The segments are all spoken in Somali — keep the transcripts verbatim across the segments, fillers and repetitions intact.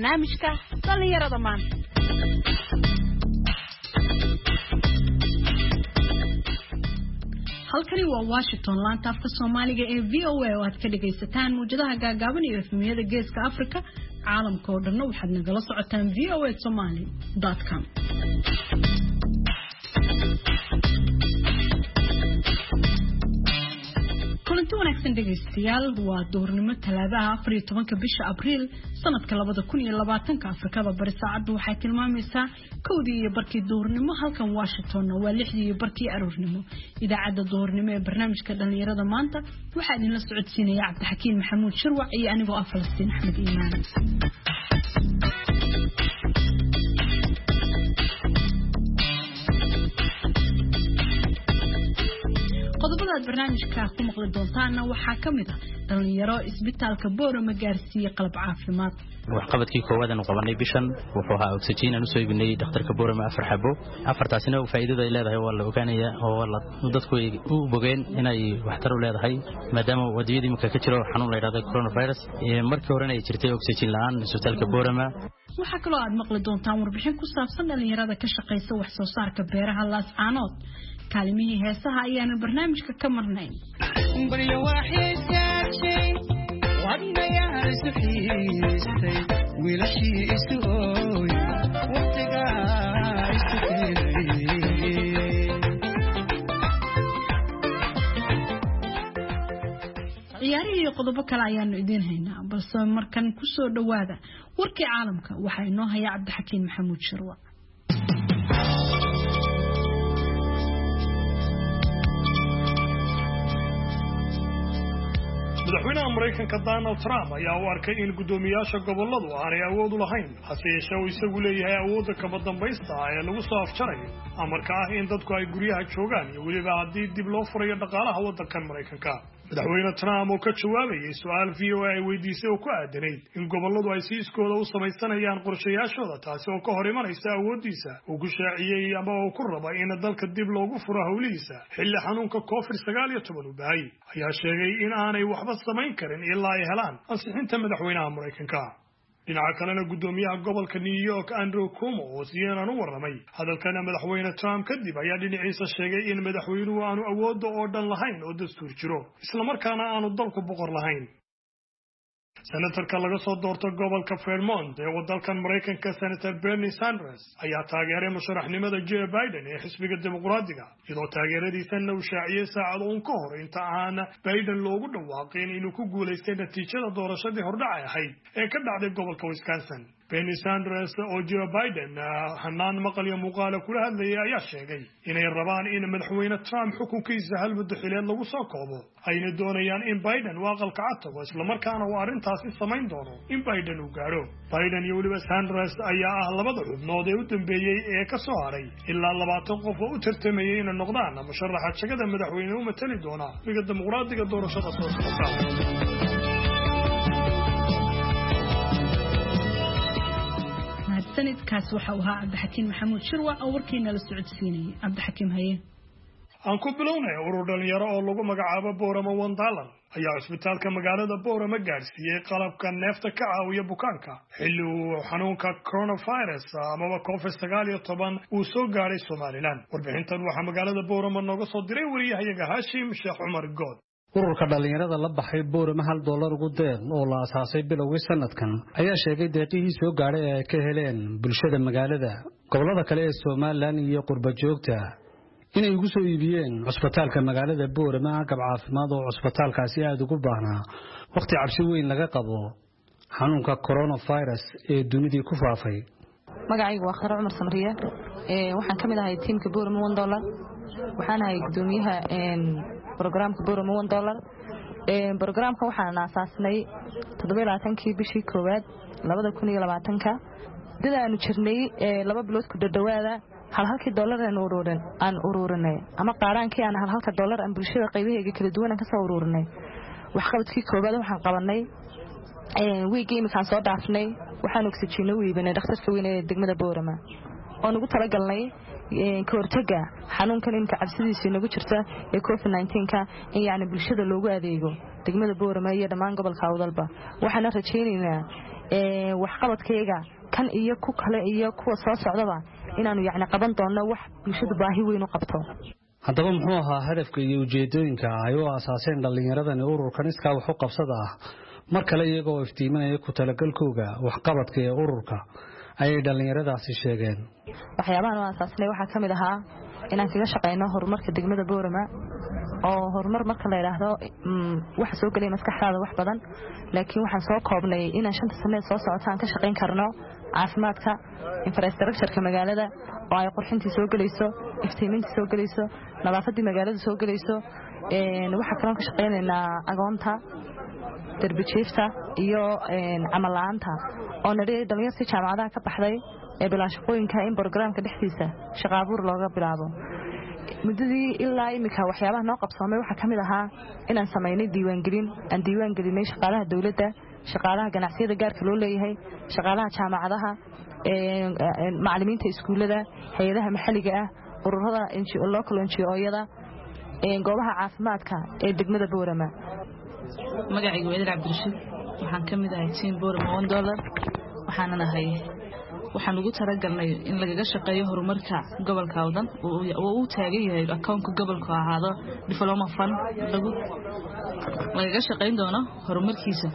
barnaamijka dhalinyarada maanta. halkani waa Washington laanta afka Soomaaliga ee V O A oo aad ka dhageysataan muujadaha gaagaaban iyo efemiyada Geeska Afrika caalamka oo dhan waxaad nagala socotaan v o a somali dot com. kulanti wanaagsan dhegeystayaal waa duhurnimo talaadaha afar iyo tobanka bisha Abriil sanadka labada kun iyo labaatanka Afrikada bari saacadu waxay tilmaamaysaa kowdii iyo barkii duhurnimo halkan Washington waa lixdii iyo barkii aroornimo. idaacadda duhurnimo ee barnaamijka dhalinyarada maanta waxaa idin la socodsiinaya Cabdixakiin Maxamuud Shirwac iyo anigoo ah Falastiin Axmed Iimaan. qodobada barnaamijka ku maqli doontaana waxaa kamid ah dhalinyaro isbitaalka Boorama gaarsiiyay qalab caafimaad. waxqabadkii koowaad aan qabanay bishan wuxuu ahaa oxygen aan u soo ibinay dhakhtarka Boorama afar xabo afartaasina oo faa'iidada ay leedahay waa la ogaanaya oo la dadku ay u bogeen inay waxtar u leedahay maadaama wadiyadii marka ka jiro xanuun la yiraahdo coronavirus ee markii hore ay jirtay oxygen la'aan isbitaalka Boorama. waxaa kaloo aad maqli doontaan warbixin ku saabsan dhalinyarada ka shaqeysa wax soo saarka beeraha Laascaanood. kaalmihii heesaha ayaanu barnaamijka ka marnayn. bariyo waaxid saacay wadna yaa isfiistay wiilashii isu ooy waqtiga isfiistay. ciyaarihi iyo qodobo kale ayaanu idin haynaa balse markan ku soo dhawaada warkii caalamka waxaa inoo haya Cabdixakiin Maxamuud Shirwac. madaxweynaha Mareykanka Donald Trump ayaa u arkay in guddoomiyaasha goboladu aanay awood u lahayn hase yeeshee uu isagu leeyahay awoodda kaba dambaysta ee lagu soo afjarayo amarka ah in dadku ay guryaha joogaan iyo weliba haddii dib loo furayo dhaqaalaha waddankan Mareykanka. madaxweyne Trump oo ka jawaabayay su'aal V O A ay weydiisay oo ku aadanayd in goboladu ay si iskooda u samaysanayaan qorshayaashooda taasi oo ka hor imanaysa awoodiisa uu ku shaaciyay ama uu ku rabo in dalka dib loogu furo hawlihiisa xilli xanuunka covid sagaal iyo toban uu bahay ayaa sheegay in aanay waxba samayn karin ilaa ay helaan ansixinta madaxweynaha Mareykanka. dhinaca kalena guddoomiyaha gobolka New York Andrew Cuomo oo siyaana u warramay hadalkana madaxweyne Trump kadib ayaa dhinaciisa sheegay in madaxweynuhu aanu awoodda oo dhan lahayn oo dastuur jiro isla markaana aanu dalku boqor lahayn. senatarka laga soo doorto gobolka Vermont ee waddankan Mareykanka Senator Bernie Sanders ayaa taageeray musharaxnimada Joe Biden ee xisbiga dimuqraadiga iyadoo taageeradiisana uu shaaciyay saacad uun ka hor inta aan Biden loogu dhawaaqin inuu ku guuleystay natiijada doorashadii hordhac ahayd ee ka dhacday gobolka Wisconsin. Bernie Sanders oo Joe Biden hanaan maqal iyo muuqaal kula hadlayay ayaa sheegay inay rabaan in madaxweyne Trump xukunkiisa hal muddo xileed lagu soo koobo ayna doonayaan in Biden uu aqalka cad tago isla markaana uu arrintaasi samayn doono in Biden uu gaaro. Biden iyo weliba Sanders ayaa ah labada xubnood ee u dambeeyay ee ka soo haray ilaa labaatan qof oo u tartamayay inay noqdaan musharaxa jagada madaxweyne u matali doona xisbiga dimuqraadiga doorashada soo socota. sanadkaas waxa uu ahaa Cabdixakiin Maxamuud Shirwac oo warkiina la socodsiinayay. Cabdixakiin haye aan ku bilownay urur dhalinyaro oo lagu magacaabo Boorama one dollar ayaa isbitaalka magaalada Boorama gaarsiiyay qalabka neefta ka caawiya bukaanka xilli uu xanuunka coronavirus ama covid sagaal iyo toban uu soo gaaray Soomaaliland. warbixintan waxaa magaalada Boorama nooga soo diray wariyahayaga Hashim Sheekh Umar Good. ururka dhalinyarada la baxay Boorama hal dollar ugu deeq oo la asaasay bilowgii sanadkan ayaa sheegay deeqihii soo gaaray ee ay ka heleen bulshada magaalada gobolada kale ee Soomaaliland iyo qurba joogta inay ugu soo iibiyeen cusbitaalka magaalada Boorama agab caafimaad oo cusbitaalkaasi aad ugu baahnaa waqti cabsi weyn laga qabo xanuunka coronavirus ee dunida ku faafay. magacaygu waa Khara Umar Samriye ee waxaan kamid ahay teamka Boorama one dollar waxaan ahay gudoomiyaha een programka Boorama one dollar ee programka waxaan aasaasnay toddoba iyo labaatankii bishii koowaad labada kun iyo labaatanka dadaanu jirnay ee laba bilood ku dhawaada hal halkii dollar aan ururin aan ururinay ama qaaraankii aan hal halka dollar aan bulshada qaybaheega kala duwan ka soo ururinay. waxqabadkii koowaad waxaan qabanay ee weekii imkaan soo dhaafnay waxaan oxygen u iibinay dhakhtarka weyn ee degmada Boorama oo nagu tala galnay ka hortaga xanuunkan inta cabsidiisa nagu jirta ee covid nineteen ka in yaani bulshada loogu adeego degmada Boorama iyo dhamaan gobolka Awdalba waxaan rajaynaynaa ee wax qabadkayga kan iyo ku kale iyo kuwa soo socdaba inaanu yacni qaban doono wax bulshadu baahi weyn u qabto. haddaba muxuu ahaa hadafka iyo ujeedooyinka ay u aasaaseen dhallinyaradani ururkan iskaa wax u qabsada ah mar kale iyagoo iftiiminaya ku talagalkooga waxqabadka ee ururka ayay dhallinyaradaasi sheegeen. waxyaabahan oo aasaasnay waxaa ka mid ahaa inaan kaga shaqeyno horumarka degmada Boorama oo horumar marka la yiraahdo waxa soo galay maskaxdaada wax badan laakiin waxaan soo koobnay inaan shanta sano soo socotaan ka shaqeyn karno caafimaadka infrastructure-ka magaalada oo ay qurxintii soo galayso iftiimintii soo galayso nadaafadii magaalada soo galayso een waxa kale oo ka shaqeynaynaa agoonta darbijiifta iyo een amal la'aanta oo naday dhalinyarada jaamacadaha ka baxday ee bilaashaqooyinka in programka dhexdiisa shaqo abuur looga bilaabo muddadii ilaa imika waxyaabaha noo qabsoomay waxa kamid ahaa inaan sameeynay diiwaan gelin aan diiwaan gelinay shaqaalaha dawladda shaqaalaha ganacsiyada gaarka loo leeyahay shaqaalaha jaamacadaha ee macallimiinta iskuulada hay'adaha maxalliga ah ururada N G O local N G O-yada ee goobaha caafimaadka ee degmada Boorama. magacaygu Weedar Cabdirashiid waxaan kamid ahay team Boorama one dollar waxaan ahay waxaan ugu talagalnay in laga shaqeeyo horumarka gobolka Awdan oo uu taagan yahay account-ka gobolka ahaado diploma fund lagu laga shaqeyn doono horumarkiisa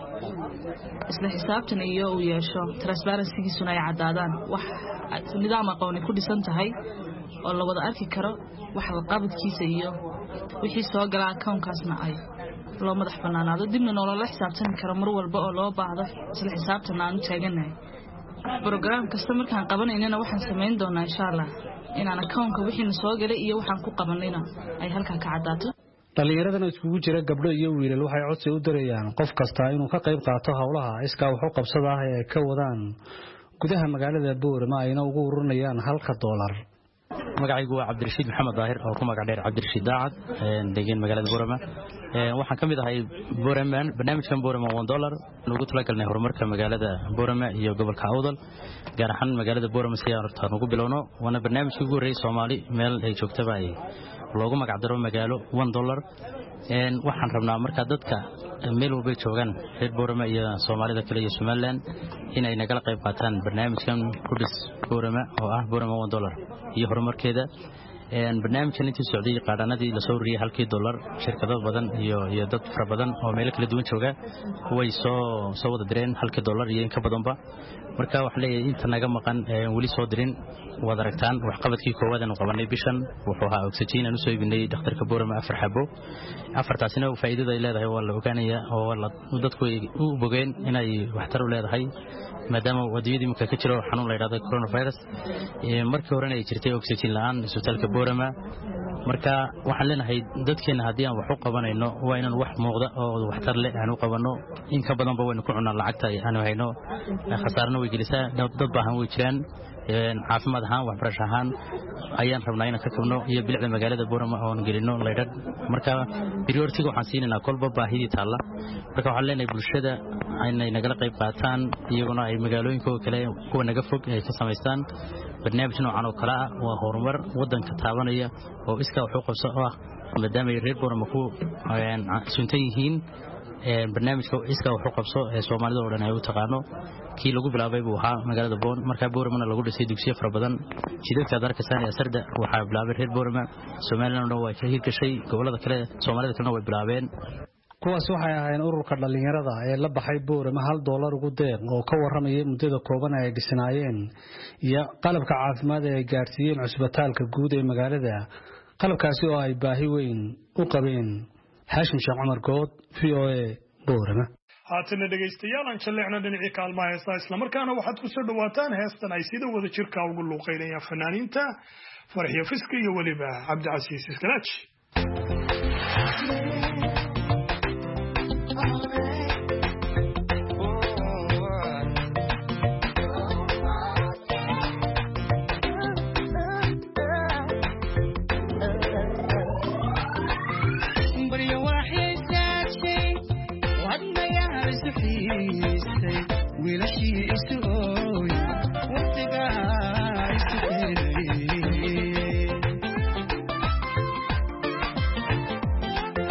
isla xisaabtan iyo uu yeesho transparency-giisuna ay cadaadaan wax nidaam aqoon ku dhisan tahay oo la wada arki karo wax qabadkiisa iyo wixii soo gala account-kaasna ay loo madax banaanaado dibna nolol xisaabtan karo mar walba oo loo baahdo isla xisaabtan aan taaganahay. program kasta markaan qabanayna waxaan sameyn doonaa insha Allah inaan account-ka wixii soo galay iyo waxaan ku qabanayna ay halka ka cadaato. dhallinyaradana iskugu jira gabdho iyo wiilal waxay codsi u dirayaan qof kasta inuu ka qayb qaato hawlaha iskaa wax u qabsada ah ee ka wadaan gudaha magaalada Boorama ayna ugu ururinayaan halka dollar. magacaygu waa Cabdirashiid Maxamed Daahir oo ku magac dheer Cabdirashiid Daacad ee deegaan magaalada Boorama. ee waxaan kamid ahay Boorama barnaamijkan Boorama one dollar lagu talagalnay horumarka magaalada Boorama iyo gobolka Awdal gaar ahaan magaalada Boorama si aan horta ugu bilowno wana barnaamijkii ugu horeeyay Soomaali meel ay joogtaba ay loogu magac daro magaalo one dollar een waxaan rabnaa marka dadka meel walba joogan reer Boorama iyo Soomaalida kale iyo Somaliland in ay nagala qayb qaataan barnaamijkan ku dhis Boorama oo ah Boorama one dollar iyo horumarkeeda een barnaamijkan intii socday qaadhanadii la soo riyay halkii dollar shirkado badan iyo iyo dad fara badan oo meel kala duwan jooga way soo soo wada direen halkii dollar iyo in ka badanba marka wax leeyahay inta naga maqan wali soo dirin wada aragtaan wax qabadkii koowaad aan qabanay bishan wuxuu ahaa oxygen aan soo ibinay dhakhtarka Boorama afar xabo afartaasina faa'iidada ay leedahay waa la ogaanaya oo dadku u bogeen inay waxtar u leedahay maadaama wadiyadii marka ka jiro xanuun la yiraahdo coronavirus ee markii hore ay jirtay oxygen la'aan isbitaalka Boorama marka waxaan leenahay dadkeena hadii aan wax u qabanayno waa inaan wax muuqda oo waxtar leh aan u qabano in ka badan ba waynu ku cunaa lacagta aan hayno khasaarna way gelisaa dad baahan way jiraan een caafimaad ahaan waxbarasho ahaan ayaan rabnaa inaan ka kabno iyo bilicda magaalada Boorama oo aan gelino leeyahay marka priority waxaan siinayna kolba baahidii taala marka waxaan leenahay bulshada ay nagala qayb qaataan iyaguna ay magaalooyinka kale kuwa naga fog ay ka sameystaan barnaamij noocan oo kala ah waa horumar wadanka taabanaya oo iska wax u qabso ah maadaama reer Boorama ku ayaan suntan yihiin ee barnaamijka iska wax u qabso ee Soomaalida oo dhan ay u taqaano kii lagu bilaabay buu ahaa magaalada Boon marka Boorama lagu dhisay dugsiyo fara badan jidadka darka saan ee sarda waxa bilaabay reer Boorama Soomaaliland oo way ka hirgashay gobolada kale Soomaalida kalena way bilaabeen kuwaas waxay ahaayeen ururka dhalinyarada ee la baxay Boorama hal dollar ugu deeq oo ka waramayay muddada kooban ay dhisnaayeen iyo qalabka caafimaad ee ay gaarsiiyeen cusbitaalka guud ee magaalada qalabkaasi oo ay baahi weyn u qabeen Haashim Sheekh Cumar Good V O A Boorama haatana dhageystayaal aan jaleecna dhinacii kaalmaha heesta isla markaana waxaad ku soo dhawaataan heestan ay sida wada jirka ugu luuqeynayaan fanaaniinta Farxiyo Fiska iyo waliba Cabdicasiis Iskalaaji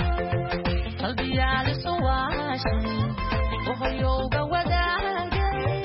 Yoga wadaagay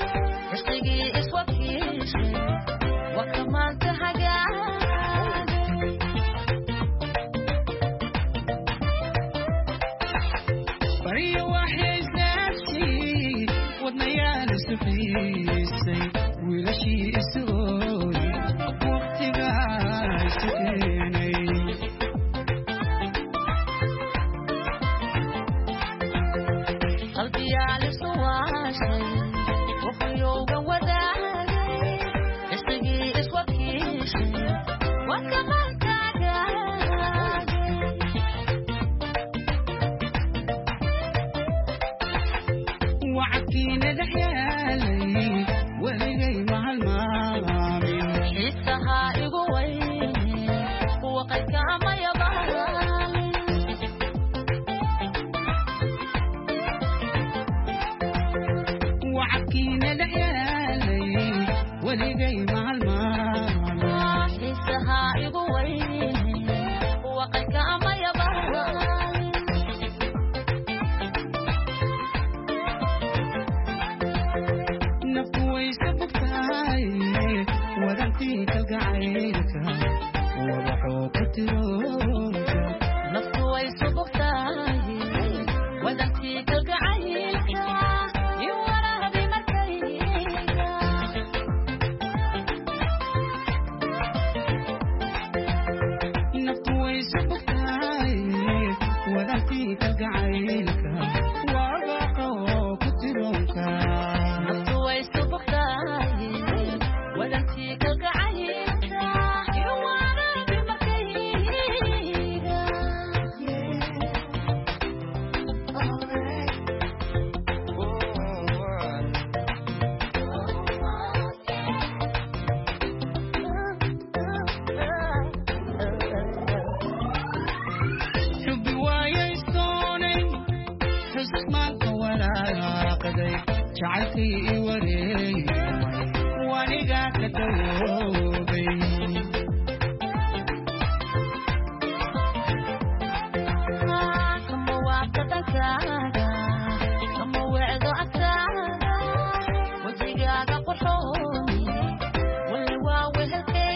وعكينا لحيالي ولقي مع الماما حسها يقويني وقلك ما يبالي نفوي سبقتاي ودمتي تلقعيك وضحوك تروك نفوي سبقتاي ودمتي تلقعيك ودمتي تلقعيك وضحوك تروك نفوي سبقتاي ودمتي تلقعيك شعرتي وري وانيقا كتوبي كم وعدتك كم وعدتك وجيقاك قحوني والواوي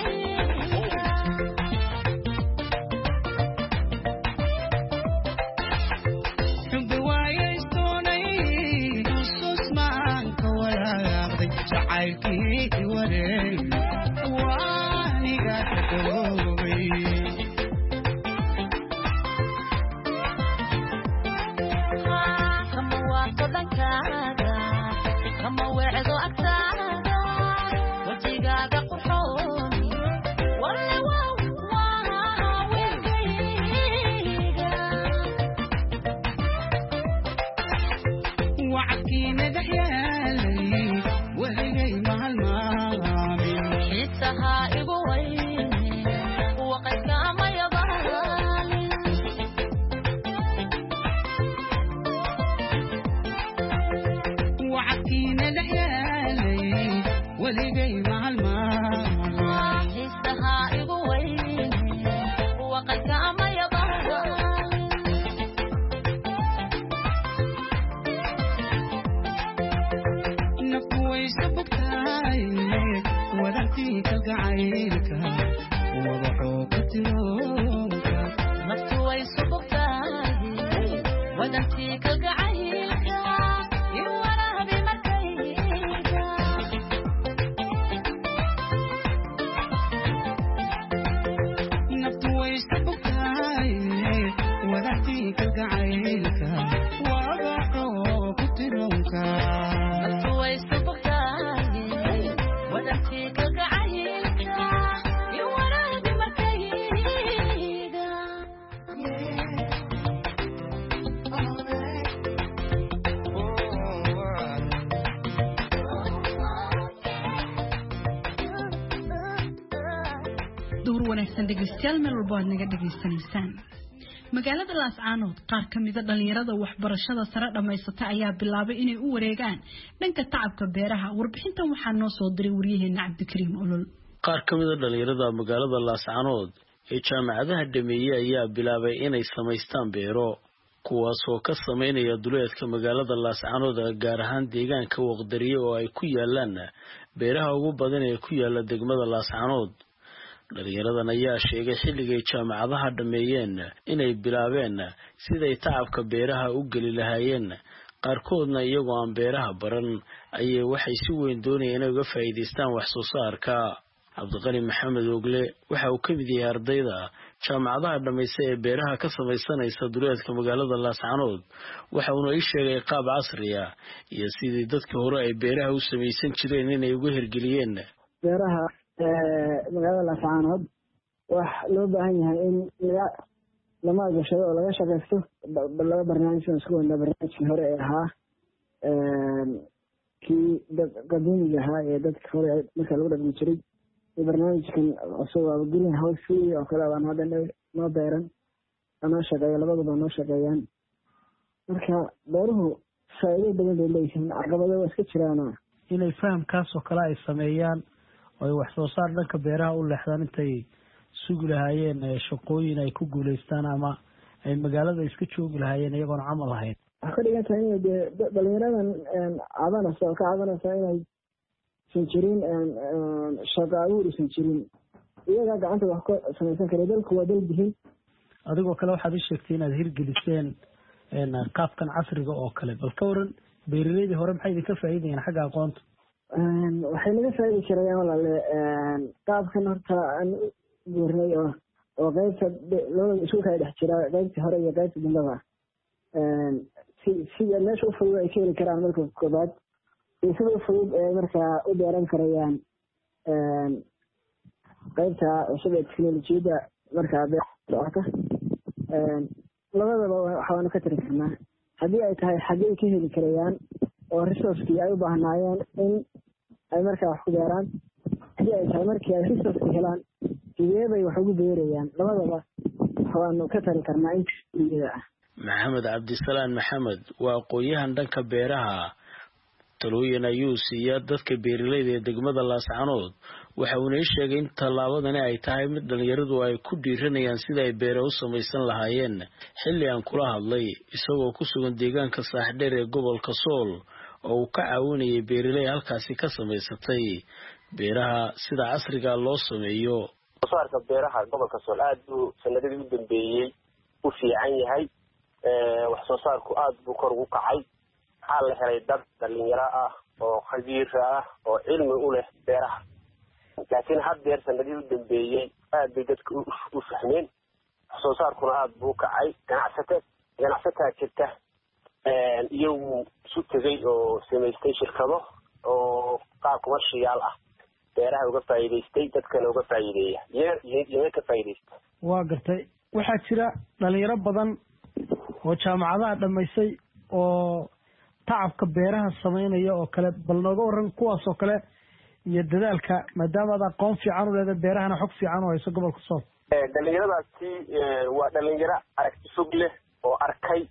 شعرتي وري وانيقا كتوبي كم وعدتك كم وعدتك وجيقاك قحوني والواوي وعكينا دحيالي وهي مع المامي حسها يقويني وقلك ما يبالي وعكينا دحيالي وهي مع المامي حسها يقويني وقلك ما يبالي نفوي سبقتاي ودمتي تلقعيك وضحوك تروك نفوي سبقتاي ودمتي تلقعيك يورا بمركيك نفوي سبقتاي ودمتي تلقعيك وضحوك تروك نفوي سبقتاي ودمتي تلقعيك يورا بمركيك duur wanaagsan dhegeystayaal meel walba aad naga dhegeysanaysaan magaalada Laascaanood qaar ka mid ah dhalinyarada waxbarashada sare dhamaysata ayaa bilaabay inay u wareegaan dhanka tacabka beeraha warbixintan waxaa noo soo diray wariyaheena Cabdikariim Olol qaar ka mid ah dhalinyarada magaalada Laascaanood ee jaamacadaha dhameeyay ayaa bilaabay inay samaystaan beero kuwaas oo ka sameynaya duleedka magaalada Laascaanood gaar ahaan deegaanka Waqdariye oo ay ku yaalaan beeraha ugu badan ee ku yaala degmada Laascaanood dhalinyaradan ayaa sheegay xilligay jaamacadaha dhameeyeen inay bilaabeen siday tacabka beeraha u gali lahaayeen qaarkoodna iyagoo aan beeraha baran ayay waxay si weyn doonayeen inay uga faa'iideystaan wax soo saarka Cabdiqani Maxamed Ogle waxa uu ka mid yahay ardayda jaamacadaha dhameysay ee beeraha ka samaysanaysa duleedka magaalada Laascaanood waxa uu noo sheegay qaab casri ah iyo sidii dadka hore ay beeraha u samaysan jireen inay uga hirgeliyeen beeraha magaalada Laascaanood wax loo baahan yahay in lama gashado oo laga shaqeysto laga barnaamij isku wada barnaamijkii hore ee ahaa kii dad qadiimiga ahaa ee dadka hore marka lagu dhaqmi jiray barnaamijkan cusub waa green house free oo kale waan hadda noo beeran anoo shaqeeya labaduba noo shaqeeyaan marka beeruhu faa'iido badan bay leeyihiin caqabado waa iska jiraan inay fahamkaas oo kale ay sameeyaan oo ay wax soo saar dhanka beeraha u leexdaan intay sugi lahaayeen shaqooyin ay ku guulaystaan ama ay magaalada iska joogi lahaayeen iyagoon camal lahayn waxaa ka dhigan tahay inay dee dhalinyaradan cabanaysa oo ka cabanaysa inay san jirin shaqo abuur isan jirin iyagaa gacanta wax ka samaysan kara dalku waa dal bihin adigoo kale waxaad ii sheegtay inaad hirgeliseen qaabkan casriga oo kale bal ka waran beeraleydii hore maxay idinka faa'iidayeen xagga aqoonta waxay naga faa'idi jirayaan walaale qaabkan horta aan guurnay oo oo qaybta labada iskuulka ay dhex jira qaybtii hore iyo qaybta dambaba si sida meesha u fudud ay ka heli karaan marka koobaad iyo sida u fudud ee markaa u beeran karayaan qaybta cusub ee teknolojiyadda markaa beerta labadaba waxaanu ka tiri karnaa haddii ay tahay xaggey ka heli karayaan oo resourcekii ay u baahnaayeen in ay markaa wax ku beeraan haddii ay tahay markii ay resourceki helaan sidee bay wax ugu beerayaan labadaba waxaanu ka tari karnaa inta ah maxamed cabdisalaan maxamed waa aqoon-yahan dhanka beeraha talooyin ayuu siiya dadka beeraleyda ee degmada Laascaanood waxa uu inay sheegay in tallaabadani ay tahay mid dhalinyaradu ay ku dhiiranayaan sida ay beero u samaysan lahaayeen xilli aan kula hadlay isagoo ku sugan deegaanka Saaxdheer ee gobolka Sool oo uu ka caawinayay beeraley halkaasi ka samaysatay beeraha sida casriga loo sameeyo soosaarka beeraha gobolka Sool aad buu sanadadii u dambeeyay u fiican yahay ee wax soo saarku aad buu kor ugu kacay waxaa la helay dad dhalinyaro ah oo khabiir ah oo cilmi u leh beeraha laakiin haddeer sanadii u dambeeyay aad bay dadku u fahmeen wax soo saarkuna aad buu kacay ganacsatada ganacsatada jirta ee iyagu isu tegay oo samaystay shirkado oo qaab commercial ah beeraha uga faa'iideystay dadkana uga faa'iideeya iyaga ka faa'iideysta waa gartay waxaa jira dhalinyaro badan oo jaamacadaha dhamaysay oo tacabka beeraha sameynaya oo kale bal nooga waran kuwaas oo kale iyo dadaalka maadaama aad aqoon fiican u leedahay beerahana xog fiican u hayso gobolka Sool ee dhalinyaradaasi waa dhalinyaro aragti fog leh oo arkay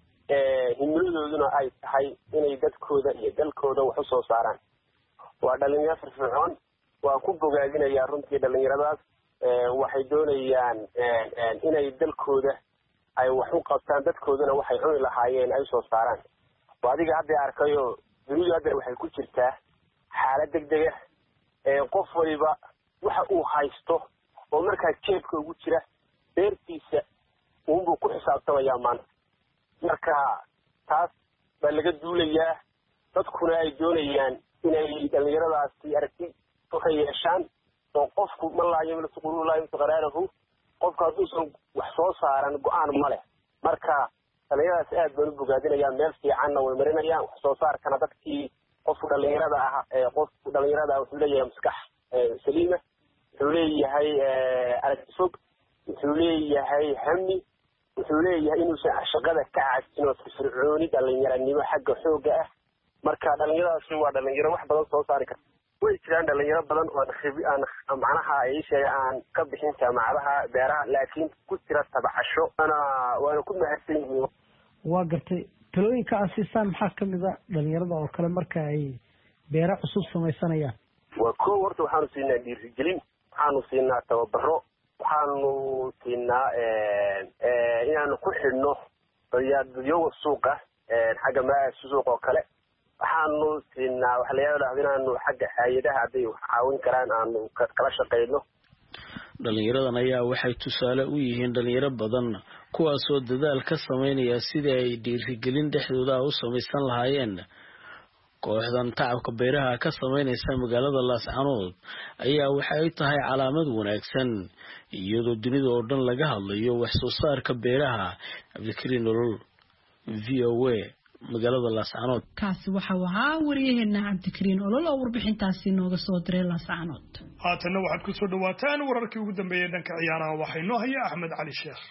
ee himiladooduna ay tahay inay dadkooda iyo dalkooda wax u soo saaraan waa dhalinyaro firfircoon waa ku bogaadinayaa runtii dhalinyaradaas ee waxay doonayaan inay dalkooda ay wax u qabtaan dadkoodana waxay cuni lahaayeen ay soo saaraan adiga hadda arkayo dunidu hadda waxay ku jirtaa xaalad degdeg ah ee qof waliba waxa uu haysto oo markaa jeebka ugu jira beertiisa uu ku xisaabtamayaa maanta marka taas baa laga duulayaa dadkuna ay doonayaan inay dhalinyaradaasi aragti ka yeeshaan oo qofku ma laayo meel suqulu laayo qaraarahu qofka hadduusan wax soo saaran go'aan ma leh marka dhalinyaradaas aad baan u bogaadinayaa meel fiicanna way marinayaan wax soo saarkana dadkii qofku dhalinyarada ah ee qofku dhalinyarada wuxuu leeyahay maskax saliima wuxuu leeyahay aragti fog wuxuu leeyahay hammi wuxuu leeyahay inuusan shaqada ka caajin oo firfircooni dhalinyaranimo xagga xooga ah marka dhalinyaradaasi waa dhalinyaro wax badan soo saari karta way jiraan dhalinyaro badan oo aan macnaha ay sheegaan ka bixin jaamacadaha beeraha laakiin ku jira tabcasho ana waana ku mahadsan yihiin waa gartay talooyinka asiisaan maxaa kamid ah dhalinyarada oo kale marka ay beera cusub samaysanayaan waa koo horta waxaanu siinaa dhiirigelin waxaanu siinaa tababaro waxaanu siinaa inaanu ku xidhno dadyoga suuqa xagga maa suuqa oo kale waxaanu siinaa waxa la yiraahdaa inaanu xagga hay'adaha hadday wax caawin karaan aanu kala shaqeyno dhalinyaradan ayaa waxay tusaale u yihiin dhalinyaro badan kuwaasoo dadaal ka sameynaya sidii ay dhiirigelin dhexdooda u samaysan lahaayeen kooxdan tacabka beeraha ka sameynaysa magaalada Laascaanood ayaa waxay tahay calaamad wanaagsan iyadoo dunida oo dhan laga hadlayo wax soo saarka beeraha Cabdikariin Nolol V O A magaalada Laascaanood kaasi waxa uu ahaa wariyaheena Cabdikariin Nolol oo warbixintaasi nooga soo diray Laascaanood haatana waxaad ku soo dhawaataan wararkii ugu dambeeyay dhanka ciyaaraha waxay noo haya Axmed Cali Sheekh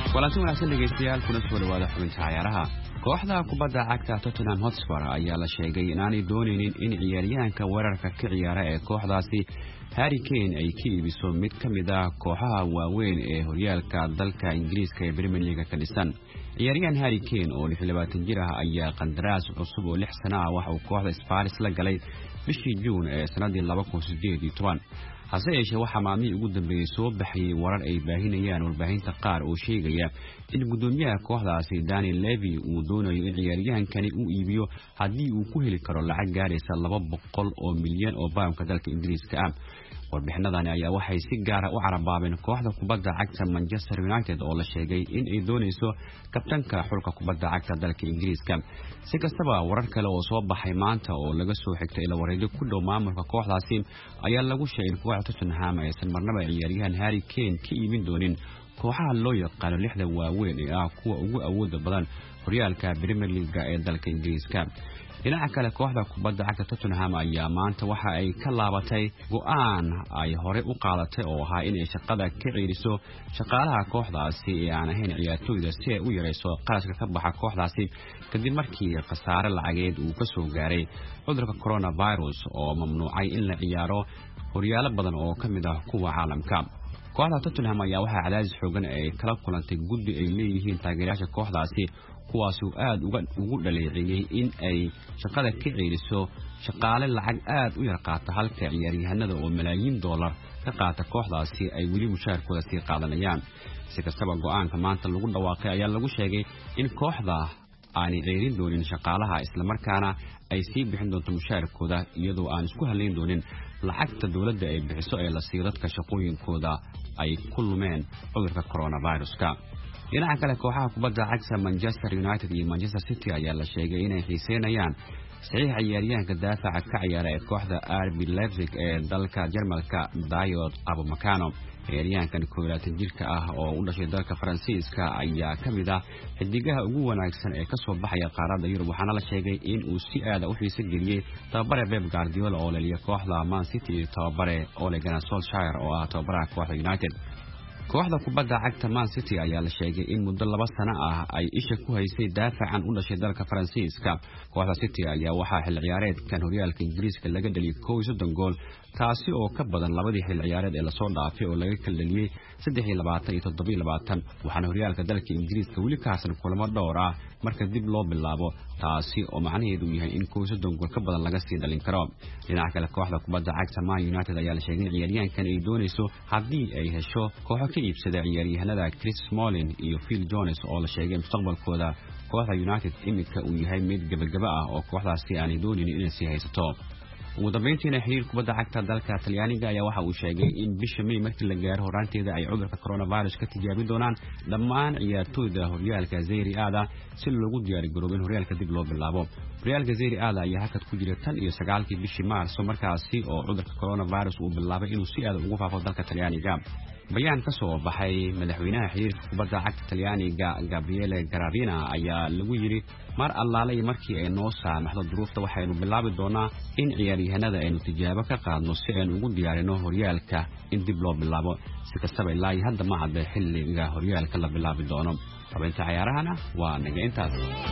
kulanti wanaagsan dhegeystayaal kuna soo dhawaada xubinta ciyaaraha kooxda kubadda cagta Tottenham Hotspur ayaa la sheegay inaanay doonaynin in ciyaaryahanka weerarka ka ciyaara ee kooxdaasi Harry Kane ay ka iibiso mid ka mid ah kooxaha waaweyn ee horyaalka dalka Ingiriiska ee Premier League ka dhisan ciyaaryahan Harry Kane oo lix iyo labaatan jir ah ayaa qandaraas cusub oo lix sano ah waxa uu kooxda Spurs la galay bishii June ee sanadii laba kun iyo siddeed iyo toban hase yeeshee waxaa maalmihii ugu dambeeyay soo baxayay warar ay baahinayaan warbaahinta qaar oo sheegaya in gudoomiyaha kooxdaasi Daniel Levy uu doonayo in ciyaaryahankani uu iibiyo haddii uu ku heli karo lacag gaaraysa laba boqol oo milyan oo pound dalka Ingiriiska ah warbixinadani ayaa waxay si gaar ah u carabaabeen kooxda kubadda cagta Manchester United oo la sheegay in ay doonayso kabtanka xulka kubadda cagta dalka Ingiriiska si kastaba warar kale oo soo baxay maanta oo laga soo xigtay ila wareegyo ku dhow maamulka kooxdaasi ayaa lagu sheegay in kooxda Tottenham aysan marnaba ciyaaryahan Harry Kane ka iibin doonin kooxaha loo yaqaan lixda waaweyn ee ah kuwa ugu awoodda badan horyaalka Premier League ee dalka Ingiriiska dhinaca kale kooxda kubadda cagta Tottenham ayaa maanta waxa ay ka laabatay go'aan ay hore u qaadatay oo ahaa in ay shaqada ka ciiriso shaqaalaha kooxdaasi ee aan ahayn ciyaartooyda si ay u yareyso qarashka ka baxa kooxdaasi kadib markii khasaare lacageed uu ka soo gaaray cudurka coronavirus oo mamnuucay in la ciyaaro horyaalo badan oo ka mid ah kuwa caalamka kooxda Tottenham ayaa waxa cadaadis xoogan ay kala kulantay guddi ay leeyihiin taageerayaasha kooxdaasi kuwaas oo aad uga ugu dhaleeceeyay in ay shaqada ka ciiriso shaqaale lacag aad u yar qaata halka ciyaaryahanada oo malaayiin dollar ka qaata kooxdaasi ay weli mushaarkooda sii qaadanayaan si kastaba go'aanka maanta lagu dhawaaqay ayaa lagu sheegay in kooxda aanay ciirin doonin shaqaalaha isla markaana ay sii bixin doonto mushaarkooda iyadoo aan isku haleyn doonin lacagta dawladda ay bixiso ee la siiyo dadka shaqooyinkooda ay ku lumeen cudurka coronavirus-ka dhinaca kale kooxaha kubadda cagta Manchester United iyo Manchester City ayaa la sheegay inay xiiseynayaan saxiix ciyaaryahanka daafaca ka ciyaara ee kooxda R B Leipzig ee dalka Jarmalka Dayot Upamecano ciyaaryahankan koob iyo labaatan jirka ah oo u dhashay dalka Faransiiska ayaa ka mid ah xidigaha ugu wanaagsan ee ka soo baxaya qaaradda Yurub waxaana la sheegay in uu si aad ah u xiiso geliyay tababare Pep Guardiola oo leeyahay kooxda Man City iyo tababare Ole Gunnar Solskjaer oo ah tababaraha kooxda United kooxda kubadda cagta Man City ayaa la sheegay in muddo laba sano ah ay isha ku haysay daafacan u dhashay dalka Faransiiska kooxda City ayaa waxaa xil ciyaareedkan horyaalka Ingiriiska laga dhaliyay kow iyo soddon gool taasi oo ka badan labadii xil ciyaareed ee la soo dhaafay oo laga kala dhaliyay saddex iyo labaatan iyo toddoba iyo labaatan waxaana horyaalka dalka Ingiriiska weli ka hasan kulamo dhowr ah marka dib loo bilaabo taasi oo macnaheedu yahay in kow iyo soddon gool ka badan laga sii dhalin karo dhinaca kale kooxda kubadda cagta Man United ayaa la sheegay in ciyaaryahankan ay doonayso haddii ay hesho kooxo ka iibsada ciyaaryahanada Chris Smalling iyo Phil Jones oo la sheegay mustaqbalkooda kooxda United imika uu yahay mid gabagaba ah oo kooxdaasi aanay doonin inay sii haysato ugu dambeyntiina xiriir kubadda cagta dalka Talyaaniga ayaa waxa uu sheegay in bisha May markii la gaaro horaanteeda ay cudurka coronavirus ka tijaabin doonaan dhammaan ciyaartooyda horyaalka Serie A si loogu diyaar garoobo in horyaalka dib loo bilaabo horyaalka Serie A ayaa hakad ku jira tan iyo sagaalkii bishii Maarso markaasi oo cudurka coronavirus uu bilaabay inuu si aad ugu faafo dalka Talyaaniga bayaan ka soo baxay madaxweynaha xiriirka kubadda cagta Talyaaniga Gabriele Garavina ayaa lagu yiri mar allaalay markii ay noo saamaxdo duruufta waxaynu bilaabi doonaa in ciyaaryahanada aynu tijaabo ka qaadno si aynu ugu diyaarino horyaalka in dib loo bilaabo si kastaba ilaa hadda ma cadda xilliga horyaalka la bilaabi doono xubinta ciyaarahana waa naga intaas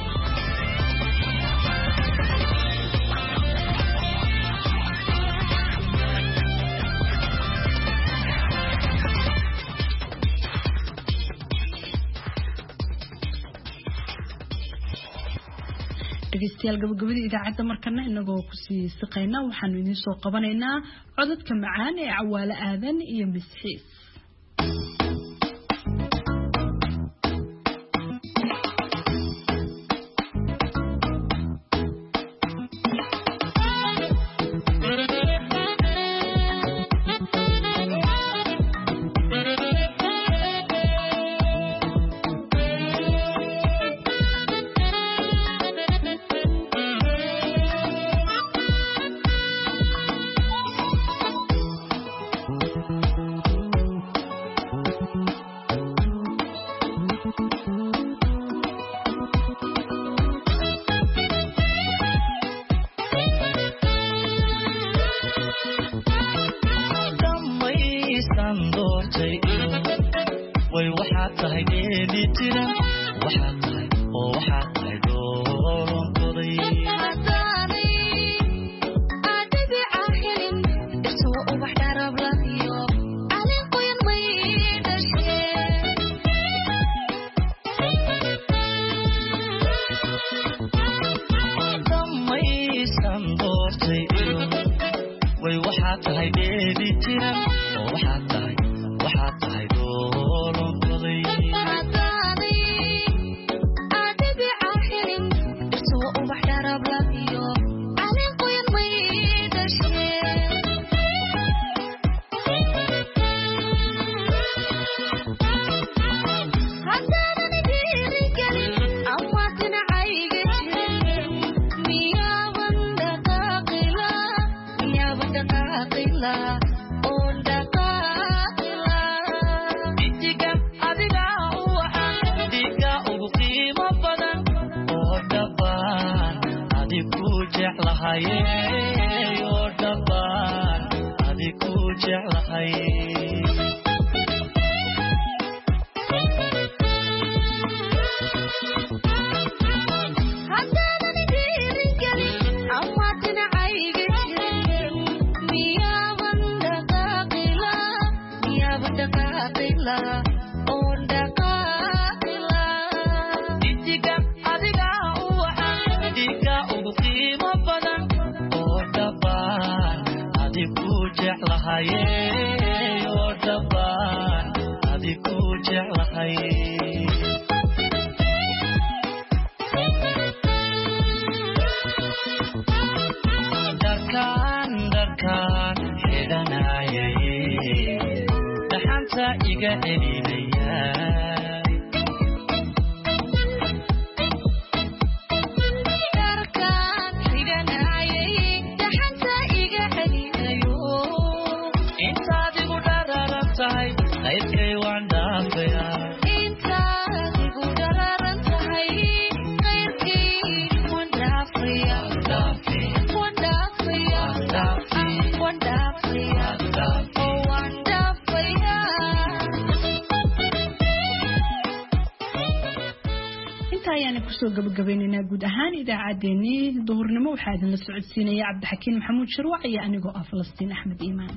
dhegeystayaal gabagabada idaacadda markana inagoo ku sii siqayna waxaanu idin soo qabanaynaa codadka macaan ee Cawaale Aadan iyo Misxiis adigu jeclahaye oo dhabaan adigu jeclahay kusoo gabagabeynayna guud ahaan idaacadeennii duhurnimo waxaa idin la socodsiinaya cabdixakiin maxamuud sharwac iyo anigoo ah Falastiin Axmed Iimaan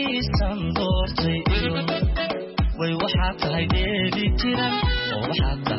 way waxaa tahay dheeli tiran oo waxaa